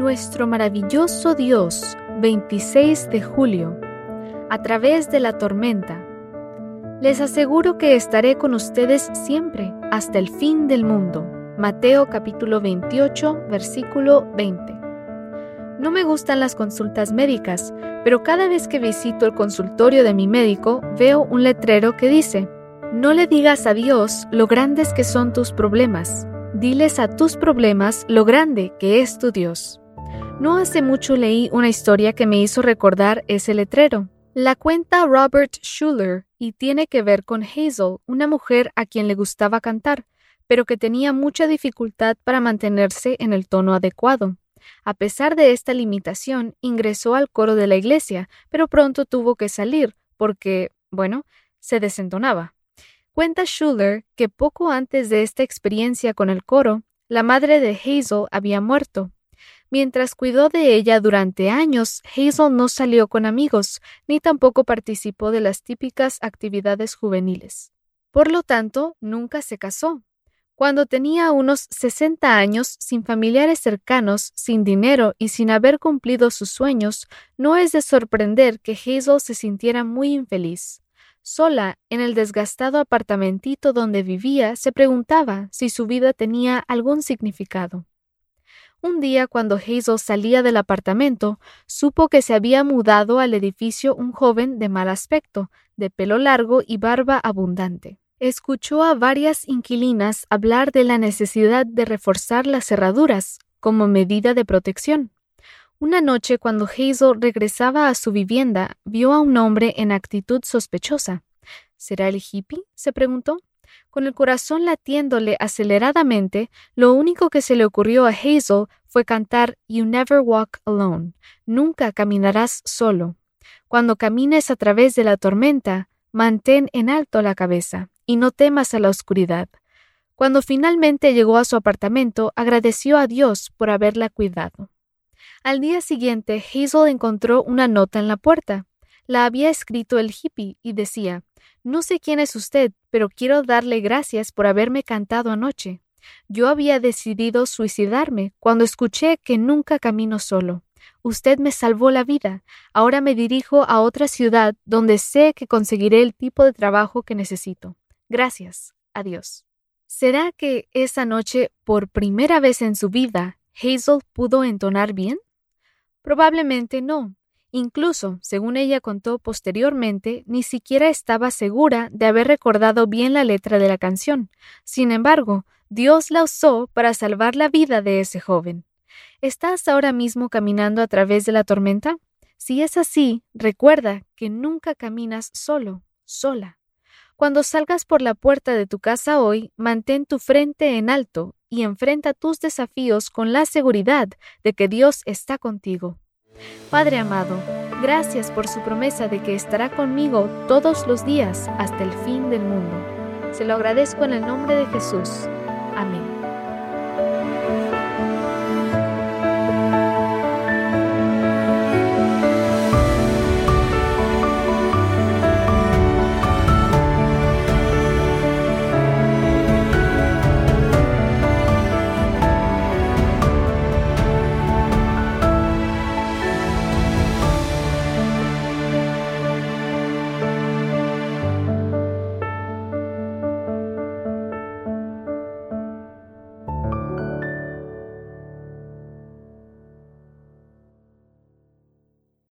Nuestro maravilloso Dios, 26 de julio, a través de la tormenta. Les aseguro que estaré con ustedes siempre, hasta el fin del mundo. Mateo capítulo 28, versículo 20. No me gustan las consultas médicas, pero cada vez que visito el consultorio de mi médico, veo un letrero que dice: no le digas a Dios lo grandes que son tus problemas. Diles a tus problemas lo grande que es tu Dios. No hace mucho leí una historia que me hizo recordar ese letrero. La cuenta Robert Schuller y tiene que ver con Hazel, una mujer a quien le gustaba cantar, pero que tenía mucha dificultad para mantenerse en el tono adecuado. A pesar de esta limitación, ingresó al coro de la iglesia, pero pronto tuvo que salir porque, se desentonaba. Cuenta Schuller que poco antes de esta experiencia con el coro, la madre de Hazel había muerto. Mientras cuidó de ella durante años, Hazel no salió con amigos, ni tampoco participó de las típicas actividades juveniles. Por lo tanto, nunca se casó. Cuando tenía unos 60 años, sin familiares cercanos, sin dinero y sin haber cumplido sus sueños, no es de sorprender que Hazel se sintiera muy infeliz. Sola, en el desgastado apartamentito donde vivía, se preguntaba si su vida tenía algún significado. Un día, cuando Hazel salía del apartamento, supo que se había mudado al edificio un joven de mal aspecto, de pelo largo y barba abundante. Escuchó a varias inquilinas hablar de la necesidad de reforzar las cerraduras como medida de protección. Una noche, cuando Hazel regresaba a su vivienda, vio a un hombre en actitud sospechosa. ¿Será el hippie?, se preguntó. Con el corazón latiéndole aceleradamente, lo único que se le ocurrió a Hazel fue cantar You Never Walk Alone. Nunca caminarás solo. Cuando camines a través de la tormenta, mantén en alto la cabeza y no temas a la oscuridad. Cuando finalmente llegó a su apartamento, agradeció a Dios por haberla cuidado. Al día siguiente, Hazel encontró una nota en la puerta. La había escrito el hippie y decía: no sé quién es usted, pero quiero darle gracias por haberme cantado anoche. Yo había decidido suicidarme cuando escuché que nunca camino solo. Usted me salvó la vida. Ahora me dirijo a otra ciudad donde sé que conseguiré el tipo de trabajo que necesito. Gracias. Adiós. ¿Será que esa noche, por primera vez en su vida, Hazel pudo entonar bien? Probablemente no. Incluso, según ella contó posteriormente, ni siquiera estaba segura de haber recordado bien la letra de la canción. Sin embargo, Dios la usó para salvar la vida de ese joven. ¿Estás ahora mismo caminando a través de la tormenta? Si es así, recuerda que nunca caminas solo, sola. Cuando salgas por la puerta de tu casa hoy, mantén tu frente en alto y enfrenta tus desafíos con la seguridad de que Dios está contigo. Padre amado, gracias por su promesa de que estará conmigo todos los días hasta el fin del mundo. Se lo agradezco en el nombre de Jesús. Amén.